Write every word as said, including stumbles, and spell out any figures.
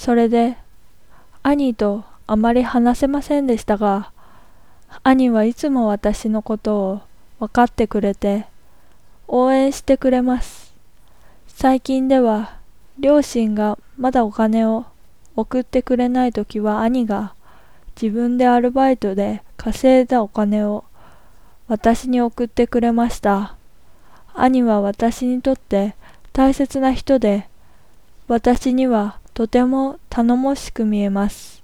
それで兄とあまり話せませんでしたが、兄はいつも私のことを分かってくれて応援してくれます。最近では両親がまだお金を送ってくれないときは、兄が自分でアルバイトで稼いだお金を私に送ってくれました。兄は私にとって大切な人で、私にはとても頼もしく見えます。